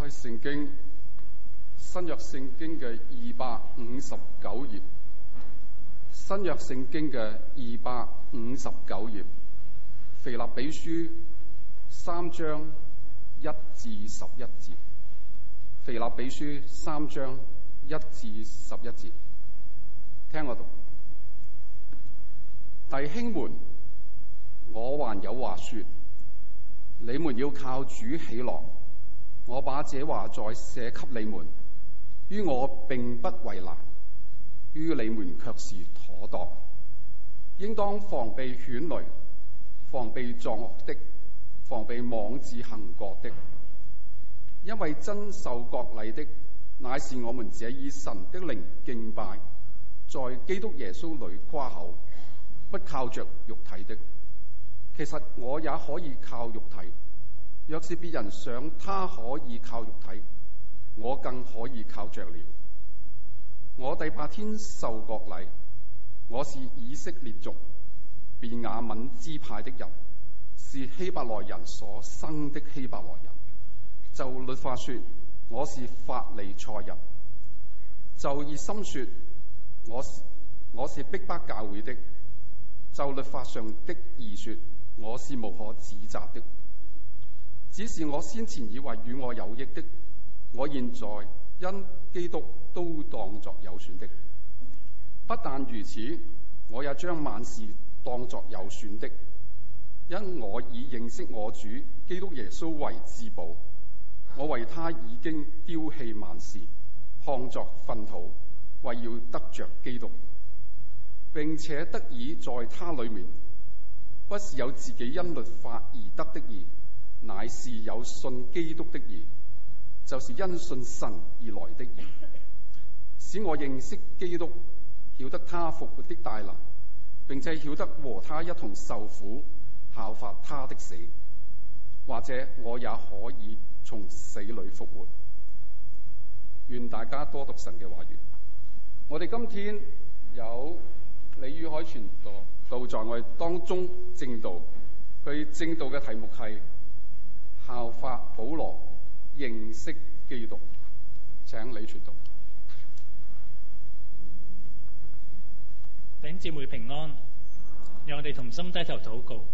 開聖經新約聖經嘅259頁，新約聖經嘅259頁，腓立比書3章1至11節，腓立比書3章1至11節，聽我讀。弟兄們，我還有話說，你們要靠主喜樂。我把這話再寫給你們，於我並不為難，於你們卻是妥當。應當防備犬類，防備作惡的，防備妄自行國的。因為真受國禮的，乃是我們這以神的靈敬拜，在基督耶穌裏誇口，不靠着肉體的。其實我也可以靠肉體。若是別人想他可以靠肉體，我更可以靠着了。我第8天受國禮，我是以色列族便雅憫支派的人，是希伯來人所生的希伯來人。就律法說，我是法利賽人；就熱心說，我是逼迫教會的；就律法上的義說，我是無可指責的。只是我先前以為與我有益的，我現在因基督都當作有損的。不但如此，我也將萬事當作有損的，因我以認識我主基督耶穌為至寶。我為他已經丟棄萬事，看作糞土，為要得着基督，並且得以在他裡面，不是有自己因律法而得的義，乃是有信基督的義，就是因信神而來的義，使我認識基督，曉得他復活的大能，並且曉得和他一同受苦，效法他的死，或者我也可以從死裏復活。願大家多讀神嘅話語。我哋今天有李宇海傳道在我哋當中證道，佢證道嘅題目係效法保羅認識基督。請李傳道。 弟兄姊妹平安，讓我哋同心低頭禱告。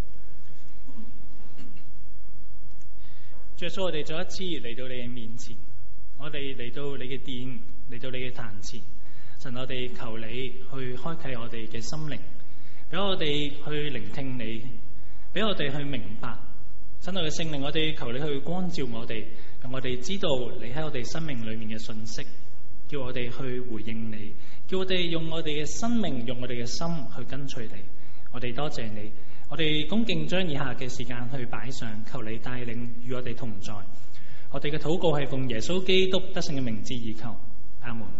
主耶穌，我哋再一次嚟到你嘅面前，我哋嚟到你嘅殿，嚟到你嘅壇前。神，我哋求你去開啟我哋嘅心靈，俾我哋去聆聽你，俾我哋去明白。神愛嘅聖靈，我哋求你去光照我哋，讓我哋知道你喺我哋生命裏面嘅信息，叫我哋去回應你，叫我哋用我哋嘅生命，用我哋嘅心去跟隨你。我哋多謝你。我哋恭敬將以下嘅時間去擺上，求你帶領與我哋同在。我哋嘅禱告係奉耶穌基督得勝嘅名字而求，阿門。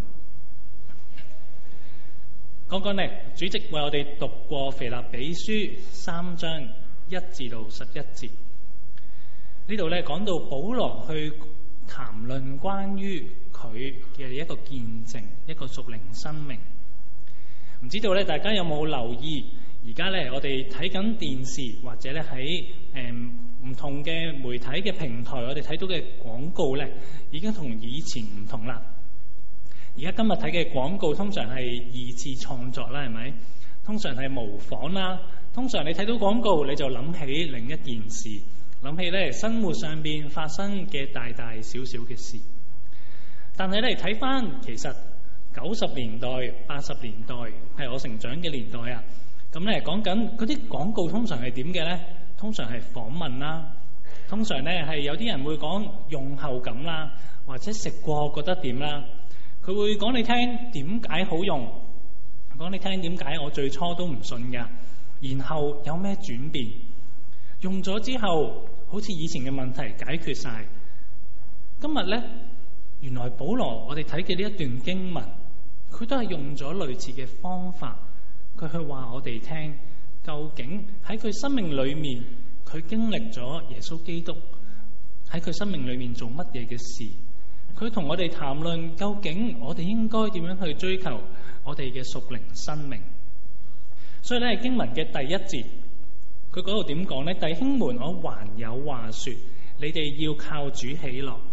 剛剛呢，主席為我哋讀過腓立比書3章1至到11節，呢度咧講到保羅去談論關於佢嘅一個見證，一個屬靈生命。唔知道咧，大家有冇留意？而家咧，我哋睇緊電視或者咧喺唔同嘅媒體嘅平台，我哋睇到嘅廣告咧已經同以前唔同啦。而家今日睇嘅廣告通常係2次創作啦，係咪？通常係模仿啦。通常你睇到廣告，你就諗起另一件事，諗起咧生活上邊發生嘅大大小小嘅事。但係咧睇翻，其實90年代、80年代係我成長嘅年代啊。咁咧講緊嗰啲廣告通常係點嘅咧？通常係訪問啦，通常咧係有啲人會講用後感啦，或者食過覺得點啦。佢會講你聽點解好用，講你聽點解我最初都唔信㗎，然後有咩轉變，用咗之後好似以前嘅問題解決晒。今日咧，原來保羅我哋睇嘅呢一段經文，佢都係用咗類似嘅方法。佢去話我哋聽，究竟喺佢生命裏面，佢經歷咗耶穌基督喺佢生命裏面做乜嘢嘅事？佢同我哋談論究竟我哋應該點樣去追求我哋嘅屬靈生命。所以咧，經文嘅第1節，佢嗰度點講呢？弟兄們，我還有話說，你哋要靠主喜樂。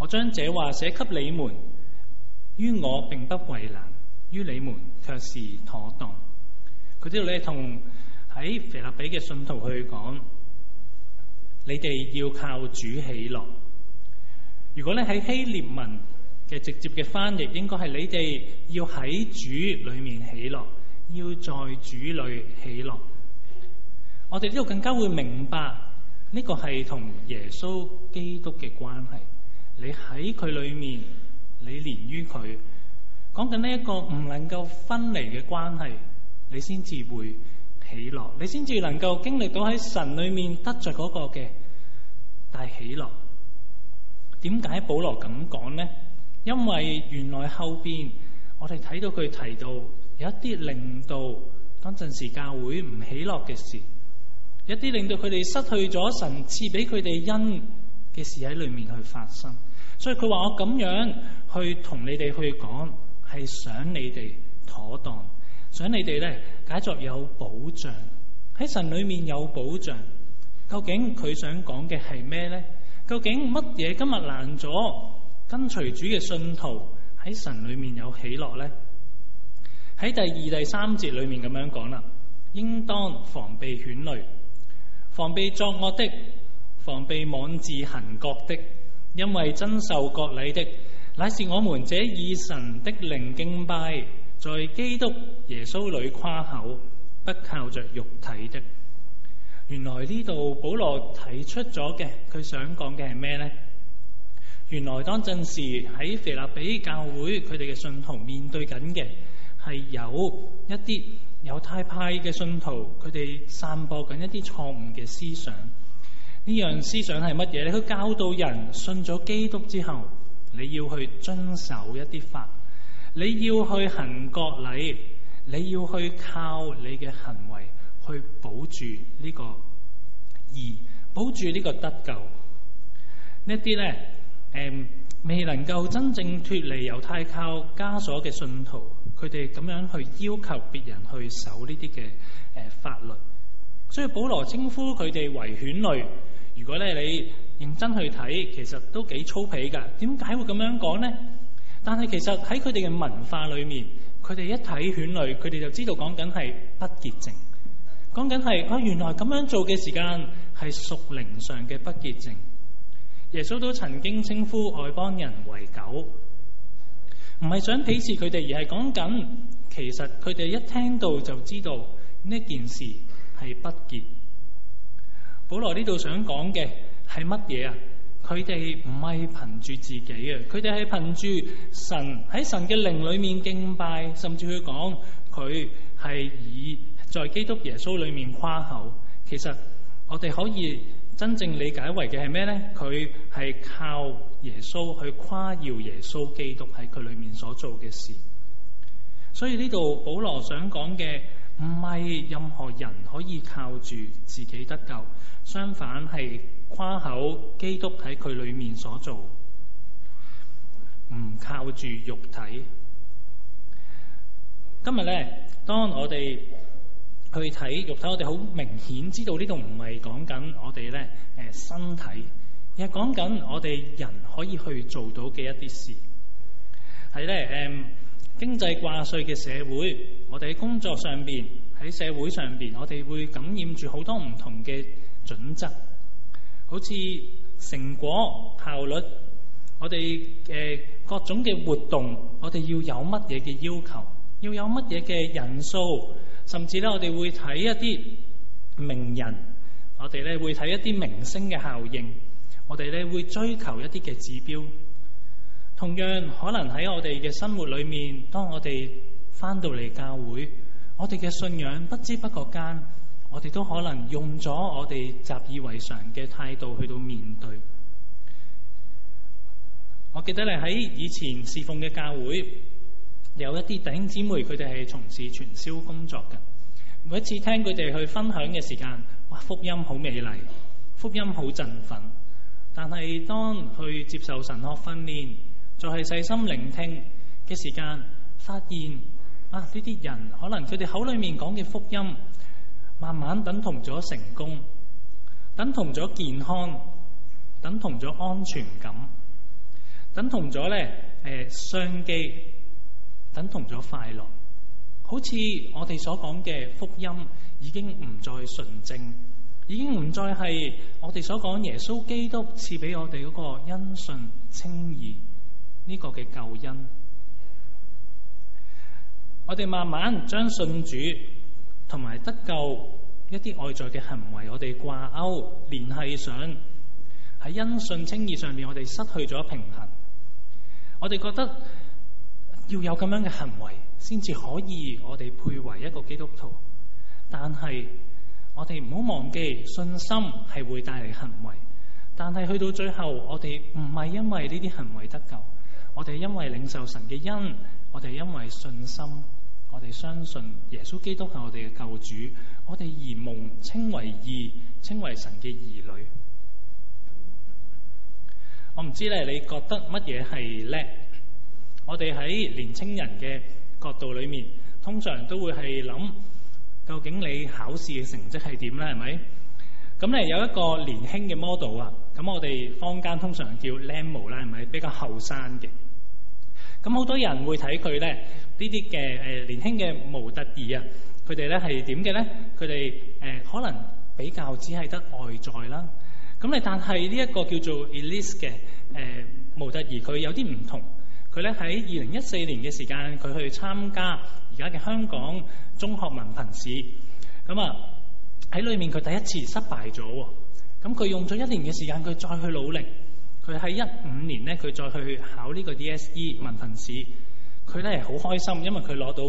我將這話寫給你們，於我並不為難，於你們卻是妥當。佢呢度咧同喺腓立比嘅信徒去講，你哋要靠主喜樂。如果咧喺希臘文嘅直接嘅翻譯，應該係你哋要喺主裏面喜樂，要在主裏喜樂。我哋呢度更加會明白呢個係同耶穌基督嘅關係。你喺佢裏面，你連於佢，講緊呢一個唔能夠分離嘅關係，你先至會喜樂，你先至能夠經歷到喺神裏面得着嗰個嘅大喜樂。點解保羅咁講呢？因為原來後邊我哋睇到佢提到有一啲令到當陣時教會唔喜樂嘅事，一啲令到佢哋失去咗神賜俾佢哋恩嘅事喺裏面去發生。所以佢話我咁樣去同你哋去講，係想你哋妥當，想你哋咧解作有保障，喺神裏面有保障。究竟佢想講嘅係咩呢？究竟乜嘢今日難咗跟隨主嘅信徒喺神裏面有喜樂呢？喺第2、第3節裏面咁樣講啦，應當防備犬類，防備作惡的，防備妄自行國的，因為真受割禮的，乃是我們這以神的靈敬拜，在基督耶穌裏誇口，不靠着肉體的。原來呢度保羅提出咗嘅，佢想講嘅係咩呢？原來當陣時喺腓立比教會，佢哋嘅信徒面對緊嘅係有一啲猶太派嘅信徒，佢哋散播緊一啲錯誤嘅思想。呢樣思想係乜嘢咧？佢教導人信咗基督之後，你要去遵守一啲法，你要去行割禮，你要去靠你嘅行為去保住呢個義，保住呢個得救。呢啲咧，未能夠真正脫離猶太教枷鎖嘅信徒，佢哋咁樣去要求別人去守呢啲嘅法律。所以保羅稱呼佢哋為犬類。如果咧你認真去睇，其實都幾粗鄙噶。點解會咁樣講呢？但係其實喺佢哋嘅文化裏面，佢哋一睇犬類，佢哋就知道講緊係不潔淨，講緊係原來咁樣做嘅時間係屬靈上嘅不潔淨。耶穌都曾經稱呼外邦人為狗，唔係想鄙視佢哋，而係講緊其實佢哋一聽到就知道呢件事係不潔。保羅呢度想講嘅係乜嘢啊？佢哋唔係憑住自己嘅，佢哋係憑住神喺神嘅靈裏面敬拜，甚至佢講佢係以在基督耶穌裏面誇口。其實我哋可以真正理解為嘅係咩呢？佢係靠耶穌去誇耀耶穌基督喺佢裏面所做嘅事。所以呢度保羅想講嘅唔係任何人可以靠住自己得救，相反係誇口基督喺佢裏面所做，唔靠住肉體。今日咧，當我哋去睇肉體，我哋好明顯知道呢度唔係講緊我哋咧身體，而係講緊我哋人可以去做到嘅一啲事。係咧經濟掛帥嘅社會，我哋喺工作上邊，喺社會上邊，我哋會感染住好多唔同嘅準則，好似成果、效率，我哋各種嘅活動，我哋要有乜嘢嘅要求，要有乜嘢嘅人數，甚至咧我哋會睇一啲名人，我哋咧會睇一啲明星嘅效應，我哋咧會追求一啲嘅指標。同樣可能喺我哋嘅生活裏面，當我哋翻到嚟教會，我哋嘅信仰不知不覺間，我哋都可能用咗我哋習以為常嘅態度去到面對。我記得咧喺以前侍奉嘅教會，有一啲弟兄姊妹，佢哋係從事傳銷工作嘅。每一次聽佢哋去分享嘅時間，哇，福音好美麗，福音好振奮。但係當去接受神學訓練，就係細心聆聽嘅時間，發現呢啲人可能佢哋口裏面講嘅福音，慢慢等同咗成功，等同咗健康，等同咗安全感。 等同咗咧商機，等同咗快樂。好似我哋所講嘅福音已經唔再純正，已經唔再係我哋所講耶穌基督賜俾我哋嗰個因信稱義呢個嘅救恩。我哋慢慢將信主同埋得救一啲外在嘅行為，我哋掛鈎聯繫上，喺因信稱義上面，我哋失去咗平衡。我哋覺得要有咁樣嘅行為先至可以我哋配為一個基督徒，但係我哋唔好忘記信心係會帶嚟行為，但係去到最後我哋唔係因為呢啲行為得救，我哋因為領受神嘅恩，我哋因為信心，我哋相信耶穌基督係我哋嘅救主，我哋而蒙稱為義，稱為神嘅兒女。我唔知咧，你覺得乜嘢係叻？我哋喺年青人嘅角度裏面，通常都會係諗，究竟你考試嘅成績係點咧？係咪？咁咧有一個年輕嘅 model 啊，咁我哋坊間通常叫靚模啦，係咪？比較後生嘅。咁好多人會睇佢咧呢啲嘅年輕嘅模特兒啊，佢哋咧係點嘅咧？佢哋可能比較只係得外在啦。咁咧，但係呢一個叫做 Elise 嘅模特兒，佢有啲唔同。佢咧喺2014年嘅時間，佢去參加而家嘅香港中學文憑試。咁啊喺裏面佢第一次失敗咗喎。咁佢用咗1年嘅時間，佢再去努力。佢喺15年咧，佢再去考呢個 DSE 文憑試。佢咧好開心，因為佢攞到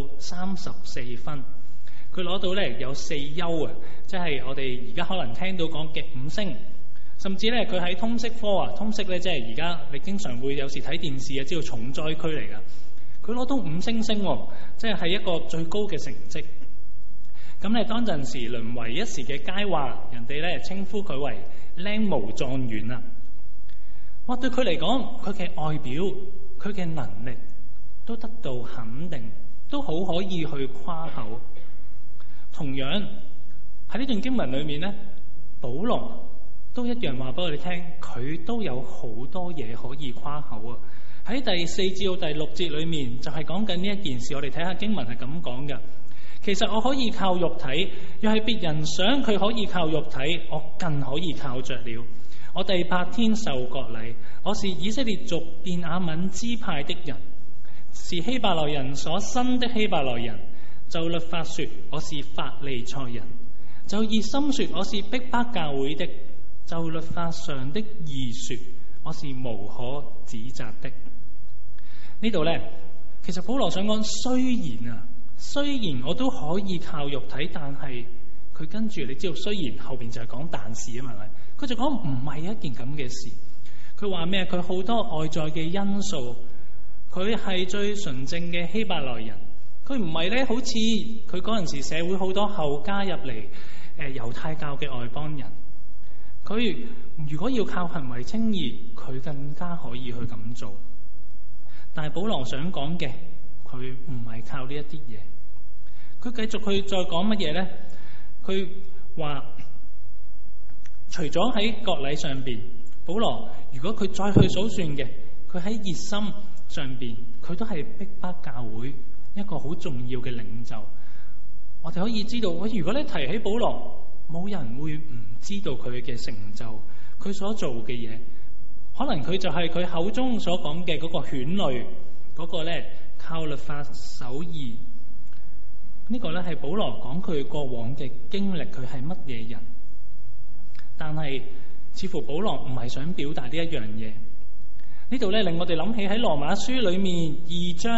34分。佢攞到咧有4優啊，即係我哋而家可能聽到講嘅5星。甚至咧，佢喺通識科啊，通識咧即係而家你經常會有時睇電視啊，知道重災區嚟㗎。佢攞到5星星喎，即係一個最高嘅成績。咁咧當陣時淪為一時嘅佳話，人哋咧稱呼佢為靚模狀元啊！哇，對佢嚟講，佢嘅外表、佢嘅能力都得到肯定，都好可以去誇口。同樣喺呢段經文裏面咧，保羅都一樣話俾我哋聽，佢都有好多嘢可以誇口啊！喺第4至到第6節裏面，就係講緊呢一件事。我哋睇下經文係咁講嘅。其實我可以靠肉體，又係別人想佢可以靠肉體，我更可以靠着了。我第8天受割禮，我是以色列族便雅憫支派的人，是希伯來人所生的希伯來人。就律法說，我是法利賽人；就熱心說，我是逼迫教會的。就律法上的義說，我是無可指責的。呢度呢，其實保羅想講，雖然我都可以靠肉體，但係佢跟住你知道，雖然後邊就係講但是啊嘛，係咪？佢就講唔係一件咁嘅事。佢話咩？佢好多外在嘅因素，佢係最純正嘅希伯來人，佢唔係咧好似佢嗰陣時社會好多後加入嚟猶太教嘅外邦人。佢如果要靠行為稱義，佢更加可以去咁做。但係保羅想講嘅，佢唔係靠呢一啲嘢。佢繼續去再講乜嘢咧？佢話除咗喺割禮上邊，保羅如果佢再去數算嘅，佢喺熱心上邊，佢都係逼迫教會一個好重要嘅領袖。我哋可以知道，如果你提起保羅，冇人會唔知道佢嘅成就，佢所做嘅嘢，可能佢就係佢口中所講嘅嗰個犬類，嗰個咧靠律法守義。呢個咧係保羅講佢過往嘅經歷，佢係乜嘢人？但係似乎保羅唔係想表達呢一樣嘢。呢度咧令我哋諗起喺羅馬書裏面2章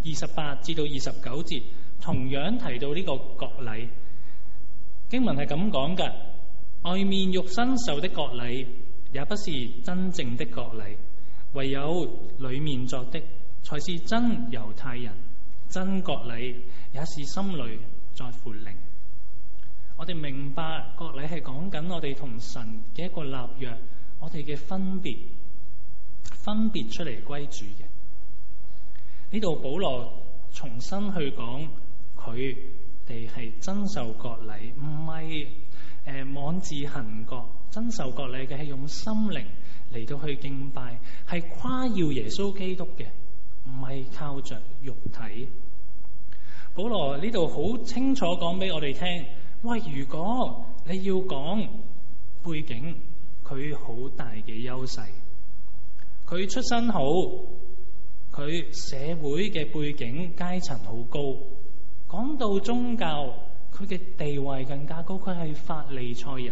28至到29節，同樣提到呢個割禮。經文係咁講嘅：外面肉身受的割禮，也不是真正的割禮，唯有裏面作的，才是真猶太人。真割禮也是心裏在乎靈。我哋明白割禮係講緊我哋同神嘅一個立約，我哋嘅分別出嚟歸主嘅。呢度保羅重新去講佢哋係真受割禮，唔係妄自行割。真受割禮嘅係用心靈嚟到去敬拜，係誇耀耶穌基督嘅，唔係靠着肉體。保羅呢度好清楚講俾我哋聽，喂，如果你要講背景，佢好大嘅優勢，佢出身好，佢社會嘅背景階層好高，講到宗教，佢嘅地位更加高，佢係法利賽人。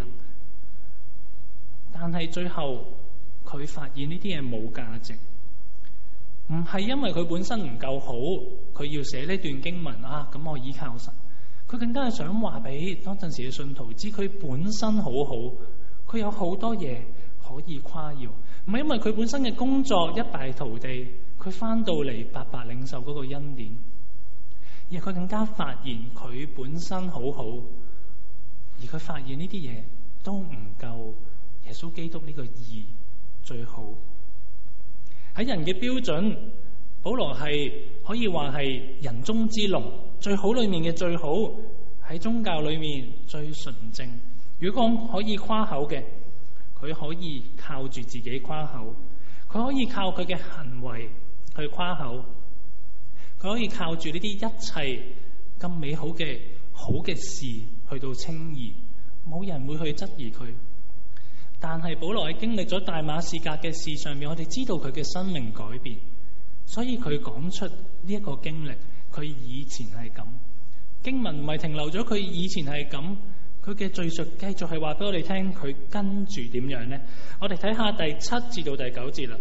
但係最後佢發現呢啲嘢冇價值，唔係因為佢本身唔夠好，佢要寫呢段經文啊，咁我依靠神。佢更加係想話俾當陣時嘅信徒知，佢本身好好，佢有好多嘢可以誇耀，唔係因為佢本身嘅工作一敗塗地，佢翻到嚟白白領受嗰個恩典，而佢更加發現佢本身好好，而佢發現呢啲嘢都唔夠耶穌基督呢個義最好。喺人嘅標準，保羅係可以話係人中之龍，最好裏面嘅最好，喺宗教裏面最純正。如果講可以誇口嘅，佢可以靠住自己誇口，佢可以靠佢嘅行為去誇口，佢可以靠住呢啲一切咁美好嘅事去到稱義，冇人會去質疑佢。但係保羅喺經歷咗大馬士革嘅事上面，我哋知道佢嘅生命改變，所以佢講出呢一個經歷，佢以前係咁。經文唔係停留咗佢以前係咁，佢嘅敘述繼續係話俾我哋聽，佢跟住點樣呢？我哋睇下第7至到第9節啦。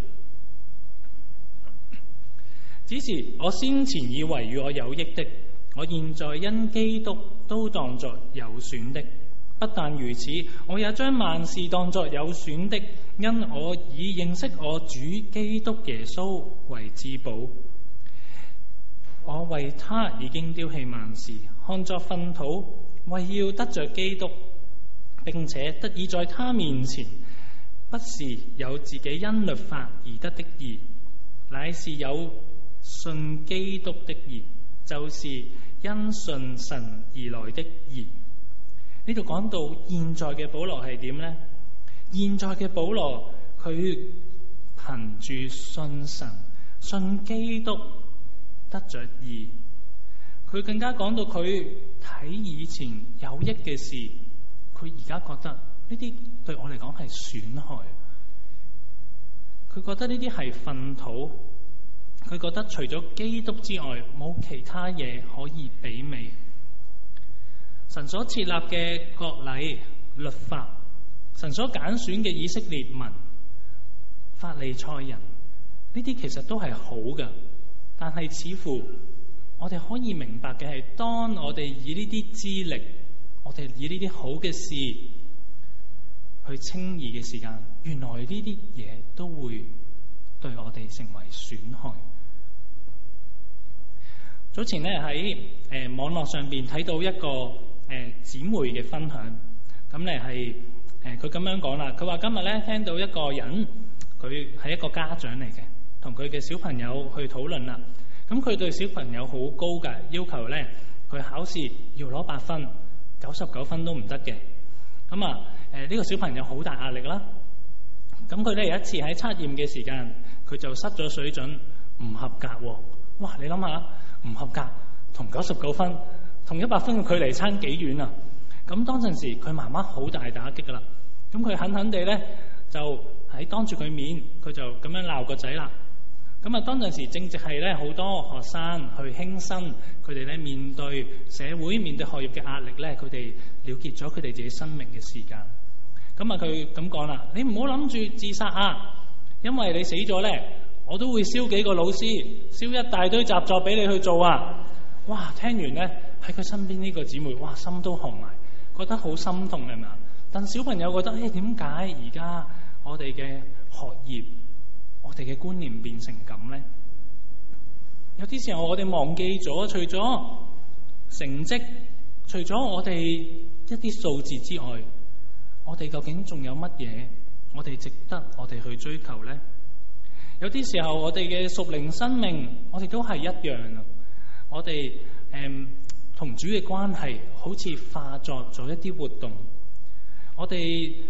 只是我先前以為與我有益的，我現在因基督都當作有損的。不但如此，我也將萬事當作有損的，因我以認識我主基督耶穌為至寶。我為他已經丟棄萬事，看作糞土，為要得着基督，並且得以在他面前，不是有自己因律法而得的義，乃是有信基督的義，就是因信神而來的義。呢度講到現在嘅保羅係點呢？現在嘅保羅佢憑住信神、信基督得着義。佢更加講到佢睇以前有益嘅事，佢而家覺得呢啲對我嚟講係損害。佢覺得呢啲係糞土。佢覺得除咗基督之外，冇其他嘢可以媲美。神所設立嘅國禮、律法，神所揀選嘅以色列民、法利賽人，呢啲其實都係好嘅。但係似乎我哋可以明白嘅係，當我哋以呢啲資歷，我哋以呢啲好嘅事去稱義嘅時間，原來呢啲嘢都會對我哋成為損害。早前咧喺網絡上邊睇到一個姊妹嘅分享，咁咧係佢咁樣講啦。佢話今日咧聽到一個人，佢係一個家長嚟嘅，同佢嘅小朋友去討論啦。咁佢對小朋友好高嘅要求咧，佢考試要攞8分，99分都唔得嘅。咁啊呢個小朋友好大壓力啦。咁佢咧有一次喺測驗嘅時間，佢就失咗水準，唔合格喎。哇！你諗下，唔合格同99分同100分嘅距離差幾遠啊！咁當陣時佢媽媽好大打擊噶啦，咁佢狠狠地咧就喺當住佢面，佢就咁樣鬧個仔啦。咁啊當陣時正值係咧好多學生去輕生，佢哋咧面對社會、面對學業嘅壓力咧，佢哋了結咗佢哋自己生命嘅時間。咁啊佢咁講啦，你唔好諗住自殺啊，因為你死咗咧，我都會燒幾個老師，燒一大堆習作俾你去做啊！哇！聽完咧喺佢身邊呢個姊妹，哇，心都紅埋，覺得好心痛係咪啊？但小朋友覺得點解而家我哋嘅學業、我哋嘅觀念變成咁咧？有啲時候我哋忘記咗，除咗成績，除咗我哋一啲數字之外，我哋究竟仲有乜嘢我哋值得我哋去追求咧？有啲時候我哋嘅屬靈生命，我哋都係一樣啊！我哋同主嘅關係好似化作咗一啲活動，我哋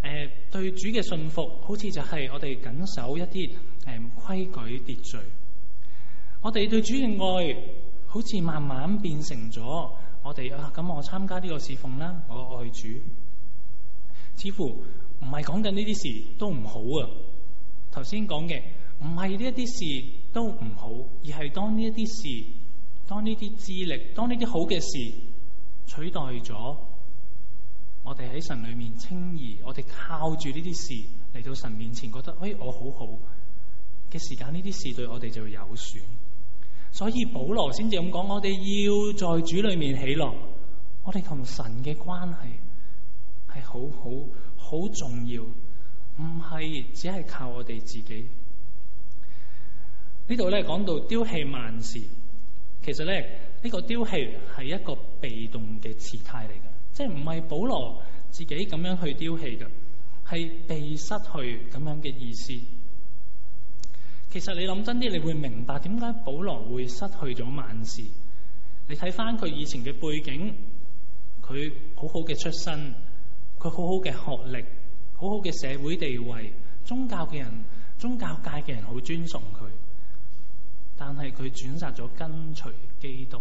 對主嘅信服，好似就係我哋緊守一啲規矩秩序。我哋對主嘅愛，好似慢慢變成咗我哋咁我參加呢個侍奉啦，我愛主。似乎唔係講緊呢啲事都唔好啊。頭先講嘅唔係呢一啲事都唔好，而係當呢一啲事，當呢啲智力，當呢啲好嘅事取代咗我哋喺神裏面稱義，我哋靠住呢啲事嚟到神面前，覺得我好好嘅時間，呢啲事對我哋就有損。所以保羅先至咁講，我哋要在主裏面喜樂。我哋同神嘅關係係好重要，唔係只係靠我哋自己。呢度咧講到丟棄萬事，其實咧呢個丟棄係一個被動嘅詞態嚟嘅，即係唔係保羅自己咁樣去丟棄嘅，係被失去咁樣嘅意思。其實你諗真啲，你會明白點解保羅會失去咗萬事。你睇翻佢以前嘅背景，佢好好嘅出身，佢好好嘅學歷，好好嘅社會地位，宗教界嘅人好尊崇佢，但係佢選擇咗跟隨基督。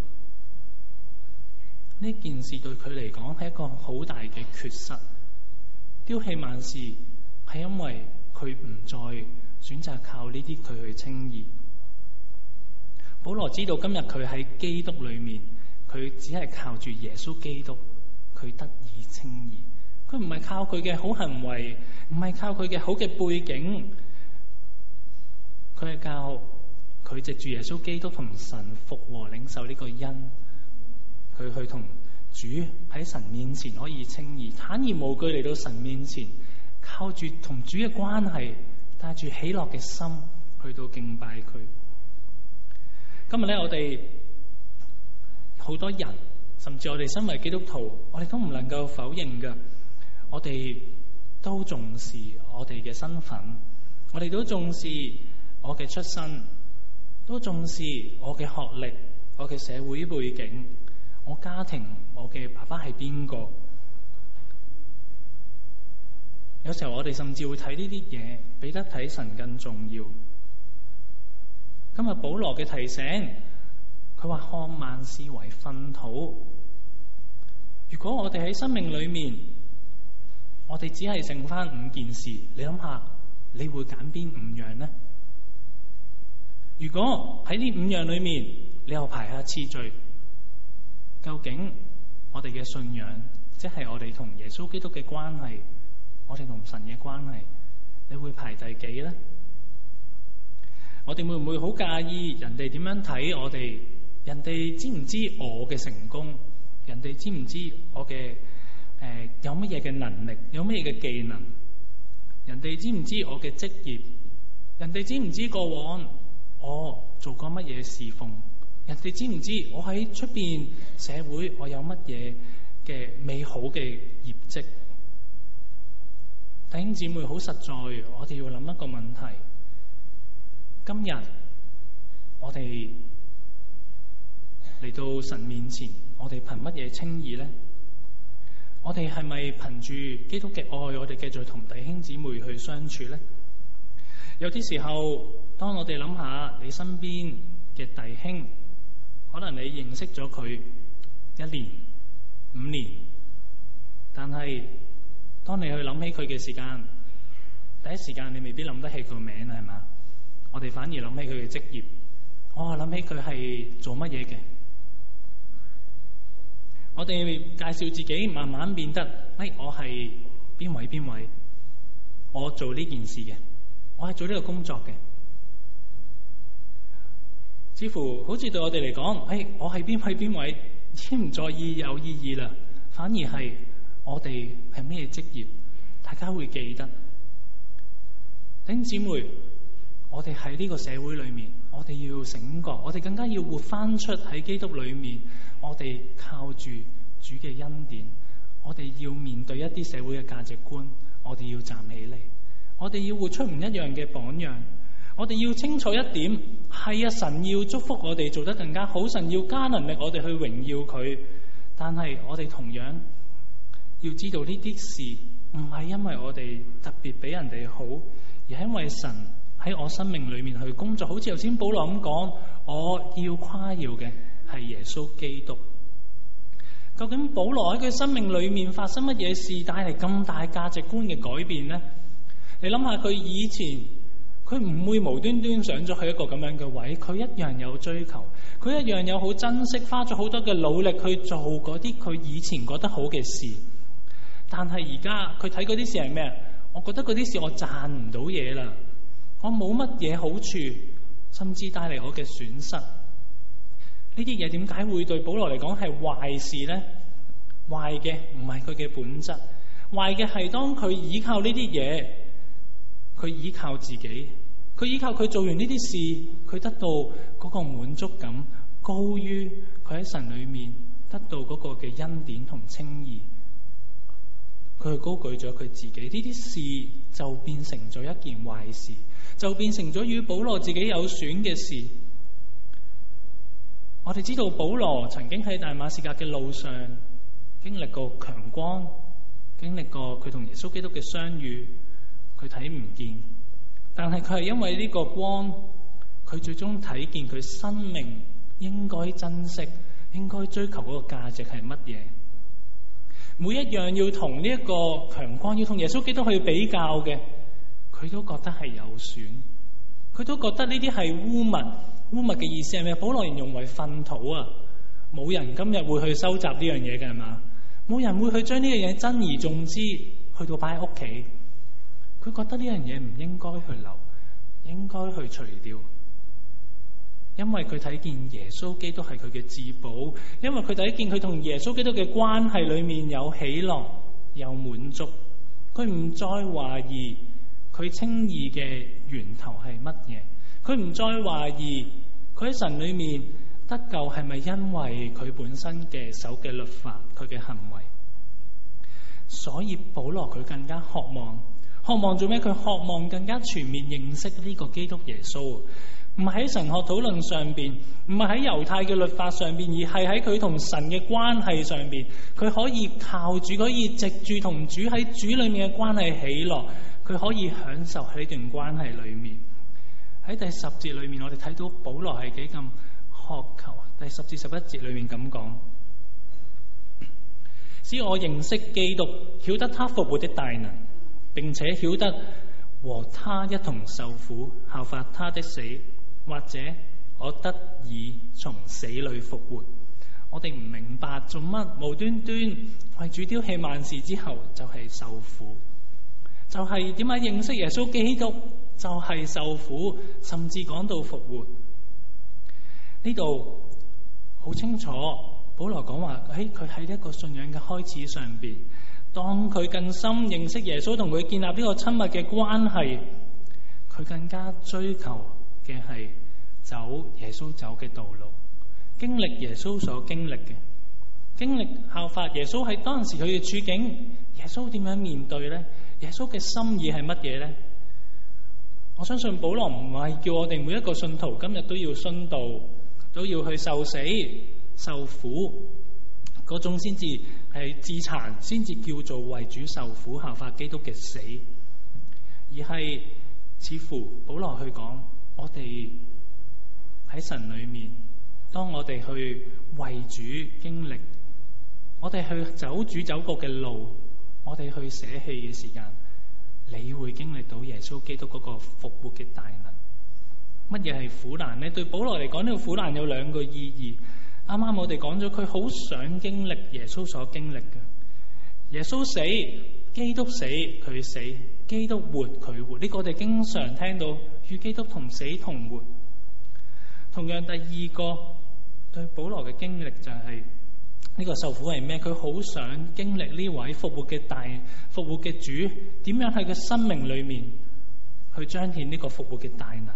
呢件事對佢嚟講係一個好大嘅缺失。丟棄萬事係因為佢唔再選擇靠呢啲佢去稱義。保羅知道今日佢喺基督裏面，佢只係靠住耶穌基督，佢得以稱義。佢唔係靠佢嘅好行為，唔係靠佢嘅好嘅背景，佢係靠佢藉住耶穌基督同神復和領受呢個恩，佢去同主喺神面前可以稱義，坦然無懼嚟到神面前，靠住同主嘅關係，帶住喜樂嘅心去到敬拜佢。今日咧，我哋好多人，甚至我哋身為基督徒，我哋都唔能夠否認嘅，我哋都重視我哋嘅身份，我哋都重視我嘅出身，都重視我嘅學歷，我嘅社會背景，我家庭，我嘅爸爸係邊個。有時候我哋甚至會睇呢啲嘢，比得睇神更重要。今日保羅嘅提醒，佢話看萬事為糞土。如果我哋喺生命裏面，我哋只係剩翻5件事，你諗下，你會揀邊5樣呢？如果喺呢5樣裏面，你又排下次序，究竟我哋嘅信仰，即係我哋同耶穌基督嘅關係，我哋同神嘅關係，你會排第幾呢？我哋會唔會好介意人哋點樣睇我哋？人哋知唔知我嘅成功？人哋知唔知我嘅有乜嘢嘅能力？有乜嘢嘅技能？人哋知唔知我嘅職業？人哋知唔知過往我做過乜嘢侍奉？人哋知唔知我喺出邊社會我有乜嘢嘅美好嘅業績？弟兄姊妹，好實在，我哋要諗一個問題。今日我哋嚟到神面前，我哋憑乜嘢稱義呢？我哋係咪憑住基督嘅愛，我哋繼續同弟兄姊妹去相處呢？有啲時候，當我哋諗下你身邊嘅弟兄，可能你認識咗佢1年、5年，但係當你去諗起佢嘅時間，第一時間你未必諗得起個名，係嘛？我哋反而諗起佢嘅職業，我諗起佢係做乜嘢嘅。我哋介紹自己，慢慢變得，我係邊位，我做呢件事嘅，我係做呢個工作嘅。似乎好似對我哋嚟講，我係邊位，已經唔再有意義啦。反而係我哋係咩職業，大家會記得。弟兄姊妹，我哋喺呢個社會裏面，我哋要醒覺，我哋更加要活翻出喺基督裏面，我哋靠住主嘅恩典，我哋要面對一啲社會嘅價值觀，我哋要站起嚟，我哋要活出唔一樣嘅榜樣，我哋要清楚一點，係啊，神要祝福我哋做得更加好，神要加能力我哋去榮耀佢，但係我哋同樣要知道呢啲事唔係因為我哋特別比人哋好，而係因為神喺我生命裏面去工作。好似頭先保羅咁講，我要誇耀嘅係耶穌基督。究竟保羅喺佢生命裏面發生乜嘢事，帶嚟咁大價值觀嘅改變呢？你諗下，佢以前佢唔會無端端上咗去一個咁樣嘅位，佢一樣有追求，佢一樣有好珍惜，花咗好多嘅努力去做嗰啲佢以前覺得好嘅事。但係而家佢睇嗰啲事係咩？我覺得嗰啲事我賺唔到嘢啦，我冇乜嘢好處，甚至帶嚟我嘅損失。呢啲嘢點解會對保羅嚟講係壞事呢？壞嘅唔係佢嘅本質，壞嘅係當佢依靠呢啲嘢，佢依靠自己，佢依靠佢做完呢啲事，佢得到嗰個滿足感，高於佢喺神裏面得到嗰個嘅恩典同稱義。佢去高舉咗佢自己，呢啲事就變成咗一件壞事，就變成咗與保羅自己有損嘅事。我哋知道保羅曾經喺大馬士革嘅路上經歷過強光，經歷過佢同耶穌基督嘅相遇，佢睇唔見，但係佢係因為呢個光，佢最終睇見佢生命應該珍惜、應該追求嗰個價值係乜嘢。每一樣要同呢一個強光，要同耶穌基督去比較嘅，佢都覺得係有損，佢都覺得呢啲係污物。污物嘅意思係咩？保羅形容為糞土啊！冇人今日會去收集呢樣嘢嘅，係嘛？冇人會去將呢樣嘢珍而重之，去到擺喺屋企。佢覺得呢樣嘢唔應該去留，應該去除掉，因為佢睇見耶穌基督係佢嘅至寶，因為佢睇見佢同耶穌基督嘅關係裏面有喜樂、有滿足。佢唔再懷疑佢稱義嘅源頭係乜嘢。佢唔再懷疑佢喺神裏面得救係咪因為佢本身嘅守嘅律法，佢嘅行為。所以保羅佢更加渴望做咩？佢渴望更加全面認識呢個基督耶穌，唔係喺神學討論上邊，唔係喺猶太嘅律法上邊，而係喺佢同神嘅關係上邊。佢可以靠主，可以藉住同主喺主裏面嘅關係喜樂，佢可以享受喺呢段關係裏面。喺第10節裏面，我哋睇到保羅係幾咁渴求。第10至11節裏面咁講：使我認識基督，曉得他復活的大能，並且曉得和他一同受苦，效法他的死，或者我得以從死裏復活。我哋唔明白做乜無端端為主丟棄萬事之後就係受苦，就係點解認識耶穌基督就係受苦，甚至講到復活。呢度好清楚，保羅講話佢喺一個信仰嘅開始上邊，當佢更深認識耶穌，同佢建立呢個親密嘅關係，佢更加追求嘅係走耶穌走嘅道路，經歷耶穌所經歷嘅，經歷效法耶穌喺當時佢嘅處境，耶穌點樣面對呢？耶穌嘅心意係乜嘢呢？我相信保羅唔係叫我哋每一個信徒今日都要殉道，都要去受死受苦嗰種先至係自殘，先至叫做為主受苦效法基督嘅死，而係似乎保羅去講，我哋喺神裏面，當我哋去為主經歷，我哋去走主走過嘅路，我哋去捨棄嘅時間，你會經歷到耶穌基督嗰個復活嘅大能。乜嘢係苦難呢？對保羅嚟講，呢個苦難有兩個意義。啱啱我哋講咗，佢好想經歷耶穌所經歷嘅。耶穌死，基督死，佢死；基督活，佢活。呢個我哋經常聽到，與基督同死同活。同樣，第二個對保羅嘅經歷就係呢個受苦係咩？佢好想經歷呢位復活嘅主，點樣喺佢生命裏面去彰顯呢個復活嘅大能？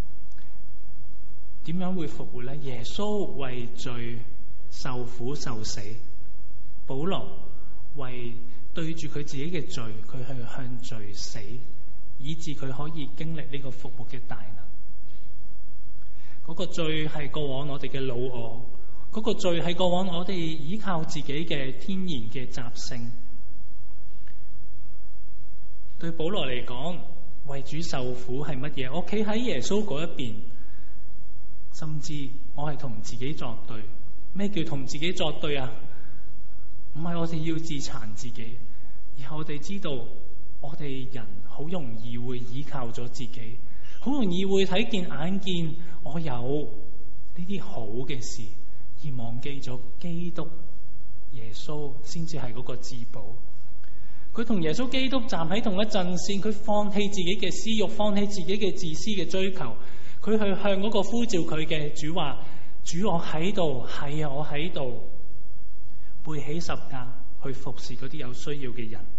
點樣會復活呢？耶穌為罪受苦受死，保羅為對住佢自己嘅罪，佢去向罪死，以致佢可以經歷呢個復活嘅大能。嗰個罪係過往我哋嘅老我，嗰個罪係過往我哋依靠自己嘅天然嘅習性。 對保羅嚟講，為主受苦係乜嘢？我企喺耶穌嗰一邊，甚至我係同自己作對。咩叫同自己作對啊？唔係我哋要自殘自己，而係我哋知道我哋人好容易會依靠咗自己，好容易會睇見眼見我有呢啲好嘅事，而忘記咗基督耶穌先至係嗰個至寶。佢同耶穌基督站喺同一陣線，佢放棄自己嘅私欲，放棄自己嘅自私嘅追求，佢去向嗰個呼召佢嘅主話：主，我喺度，係啊，我喺度，背起十架去服侍嗰啲有需要嘅人。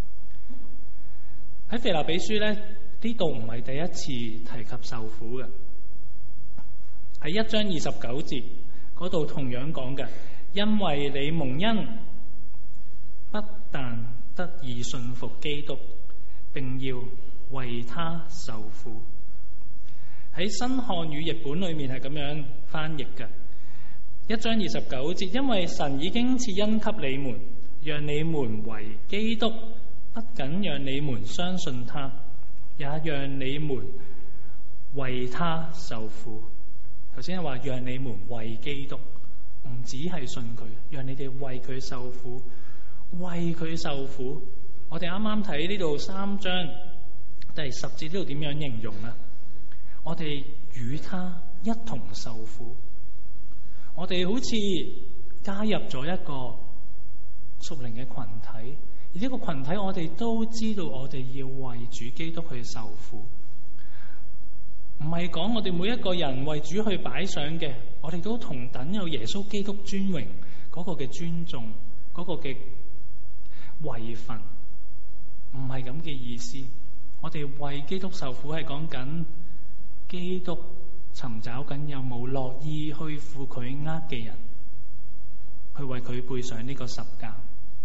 喺腓立比書咧，呢度唔係第一次提及受苦嘅，喺1章29節嗰度同樣講嘅，因為你蒙恩，不但得以信服基督，並要為他受苦。喺新漢語譯本裏面係咁樣翻譯嘅，1章29節，因為神已經賜恩給你們，讓你們為基督，不僅讓你們相信他，也讓你們為他受苦。頭先係話讓你們為基督，唔只係信佢，讓你哋為佢受苦，為佢受苦。我哋啱啱睇呢度3章第10節，呢度點樣形容啊？我哋與他一同受苦，我哋好似加入咗一個屬靈嘅群體，而呢個群體我哋都知道，我哋要為主基督去受苦。唔係講我哋每一個人為主去擺上嘅，我哋都同等有耶穌基督尊榮嗰個嘅尊重，嗰個嘅位份，唔係咁嘅意思。我哋為基督受苦係講緊基督尋找緊有冇樂意去負佢嘅人，去為佢背上呢個十架。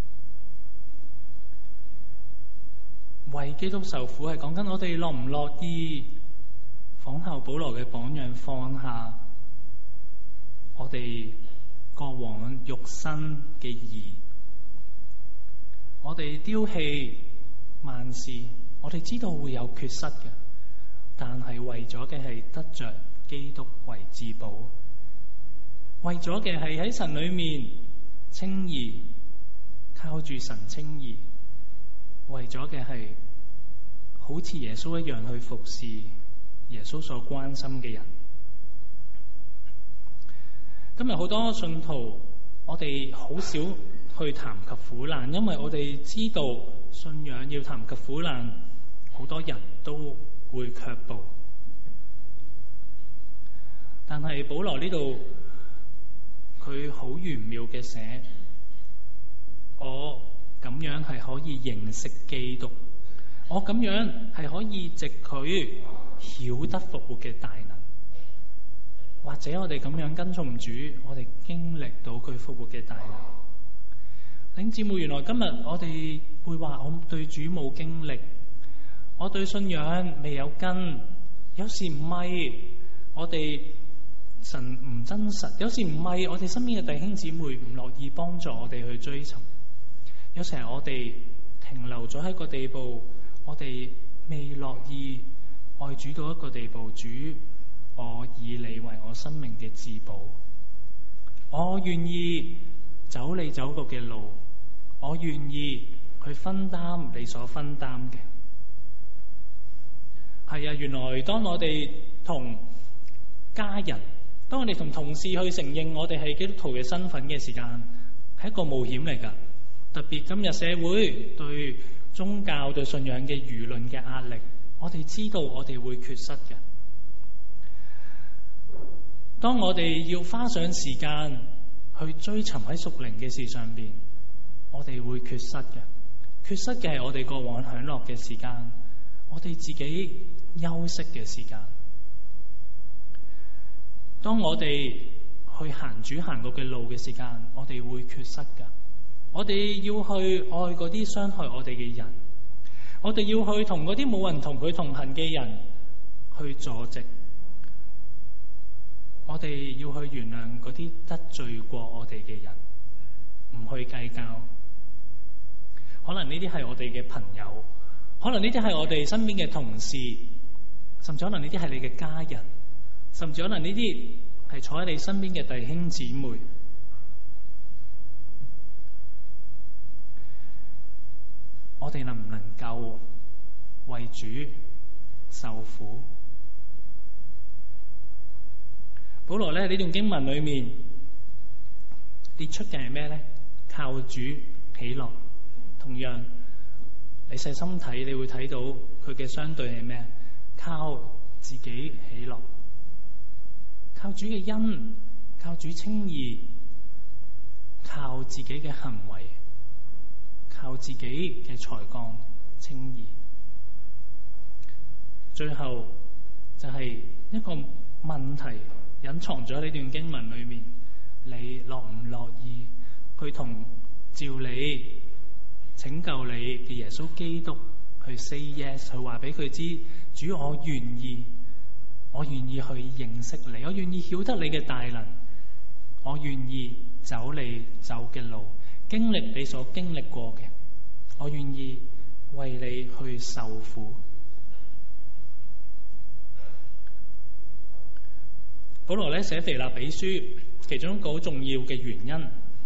為基督受苦係講緊我哋樂唔樂意仿效保羅嘅榜樣，放下我哋過往肉身嘅義，我哋丟棄萬事。我哋知道會有缺失嘅，但係為咗嘅係得着基督為至寶，為咗嘅係喺神裏面稱義，靠住神稱義，為咗嘅係好似耶穌一樣去服侍耶穌所關心嘅人。今日好多信徒，我哋好少去談及苦難，因為我哋知道信仰要談及苦難，好多人都會卻步。但係保羅呢度佢好玄妙嘅寫，我咁樣係可以認識基督，我咁樣係可以藉佢曉得復活嘅大能，或者我哋咁樣跟從主，我哋經歷到佢復活嘅大能。弟兄姊妹，原來今日我哋會話我對主冇經歷，我對信仰未有根，有時唔係我哋神唔真實，有時唔係我哋身邊嘅弟兄姊妹唔樂意幫助我哋去追尋，有時係我哋停留咗喺個地步，我哋未樂意愛主到一個地步。主，我以你為我生命嘅至寶，我願意走你走過嘅路，我願意去分擔你所分擔嘅。係啊，原來當我哋同家人，當我哋同同事去承認我哋係基督徒嘅身份嘅時間，係一個冒險嚟㗎。特別今日社會對宗教對信仰嘅輿論嘅壓力，我哋知道我哋會缺失嘅。當我哋要花上時間去追尋喺屬靈嘅事上邊，我哋會缺失嘅。缺失嘅係我哋過往享樂嘅時間，我哋自己休息嘅時間。當我哋去行主行過嘅路嘅時間，我哋會缺失㗎。我哋要去愛嗰啲傷害我哋嘅人，我哋要去同嗰啲冇人同佢同行嘅人去坐席，我哋要去原諒嗰啲得罪過我哋嘅人，唔去計較。可能呢啲係我哋嘅朋友， 可能呢啲係我哋身邊嘅同事，甚至可能呢啲係你嘅家人，甚至可能呢啲係坐喺你身邊嘅弟兄姊妹。我哋能唔能夠為主受苦？保羅呢段經文裏面列出嘅係咩呢？靠主喜樂。同樣你細心睇，你會睇到佢嘅相對係咩？靠自己喜樂，靠主嘅恩，靠主稱義，靠自己嘅行為，靠自己嘅才幹稱義。最後就係一個問題隱藏咗喺呢段經文裏面，你樂唔樂意去同召你拯救你嘅耶穌基督去 say yes， 去話俾佢知，主，我願意去認識你，我願意曉得你嘅大能，我願意走你走嘅路，經歷你所經歷過嘅，我願意為你去受苦。保羅咧寫腓立比書，其中一個好重要嘅原因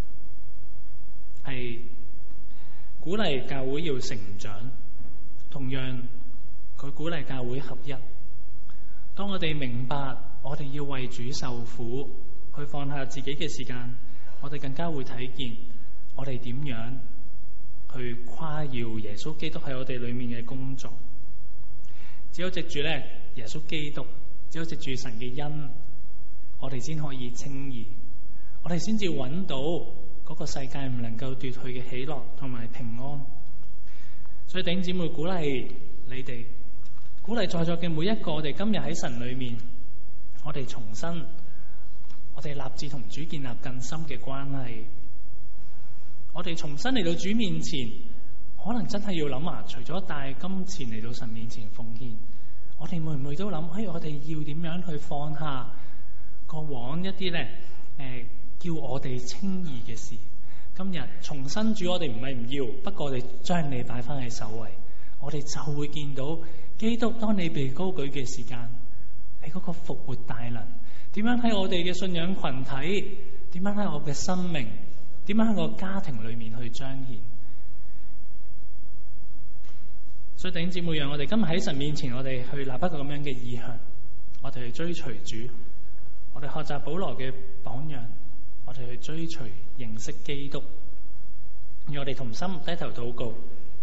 係鼓勵教會要成長，同樣佢鼓勵教會合一。當我哋明白我哋要為主受苦，去放下自己嘅時間，我哋更加會睇見我哋點樣去誇耀耶穌基督喺我哋裏面嘅工作。只有藉住咧耶穌基督，只有藉住神嘅恩，我哋先可以稱義，我哋先至揾到嗰個世界唔能夠奪去嘅喜樂同埋平安。所以弟兄姊妹，鼓勵你哋，鼓勵在座嘅每一個，我哋今日喺神裏面，我哋重新，我哋立志同主建立更深嘅關係。我哋重新嚟到主面前，可能真係要諗下，除咗帶金錢嚟到神面前奉獻，我哋會唔會都諗，我哋要點樣去放下過往一啲咧叫我哋稱義嘅事？今日重新，主，我哋唔係唔要，不過我哋將你擺翻喺首位，我哋就會見到基督當你被高舉嘅時間，你嗰個復活大能點樣喺我哋嘅信仰群體，點樣喺我嘅生命，點樣喺我家庭裏面去彰顯。所以弟兄姊妹，讓我哋今日喺神面前，我哋去立一個咁樣嘅意向，我哋去追隨主，我哋學習保羅嘅榜樣，我哋去追隨認識基督。讓我哋同心低頭禱告。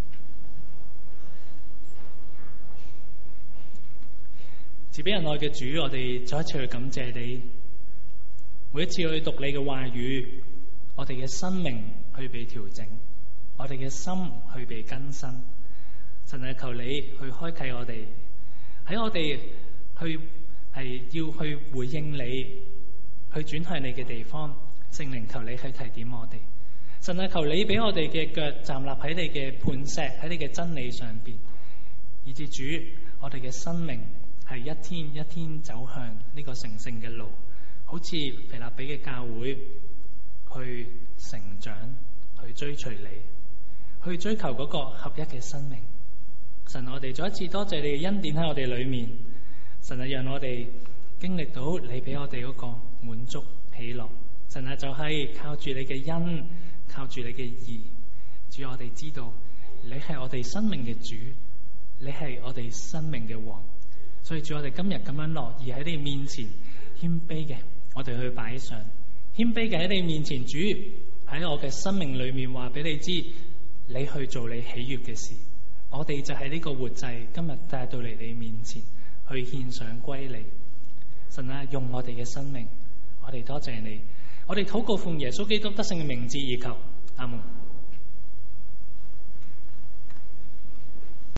慈悲仁愛嘅主，我哋再一次去感謝你，每一次去讀你嘅話語，我哋嘅生命去被調整，我哋嘅心去被更新。神啊，求你去開啟我哋，喺我哋去係要去回應你，去轉向你嘅地方，聖靈求你去提點我哋。神啊，求你俾我哋嘅腳站立喺你嘅磐石，喺你嘅真理上邊，以至主我哋嘅生命係一天一天走向呢個成聖嘅路，好似腓立比嘅教會去成長，去追隨你，去追求嗰個合一嘅生命。神，我哋再一次多謝你嘅恩典喺我哋裏面。神啊，讓我哋經歷到你俾我哋嗰個滿足喜樂。神啊，就係靠住你嘅恩，靠住你嘅義，主，我哋知道你係我哋生命嘅主，你係我哋生命嘅王。所以主，我哋今日咁樣樂意喺你面前謙卑嘅，我哋去擺上謙卑嘅喺你面前。主，喺我嘅生命裏面話俾你知，你去做你喜悅嘅事。我哋就係呢個活祭，今日帶到嚟你面前去獻上歸你。神啊，用我哋嘅生命，我哋多謝你，我哋禱告奉耶穌基督得勝嘅名字而求，阿門。